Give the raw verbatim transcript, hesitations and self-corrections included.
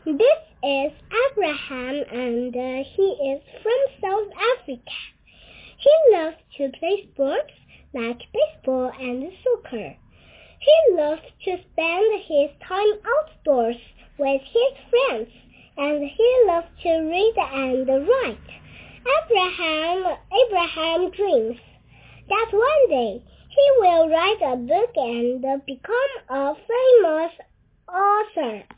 This is Abraham, and uh, he is from South Africa. He loves to play sports like baseball and soccer. He loves to spend his time outdoors with his friends, and he loves to read and write. Abraham, Abraham dreams that one day he will write a book and become a famous author.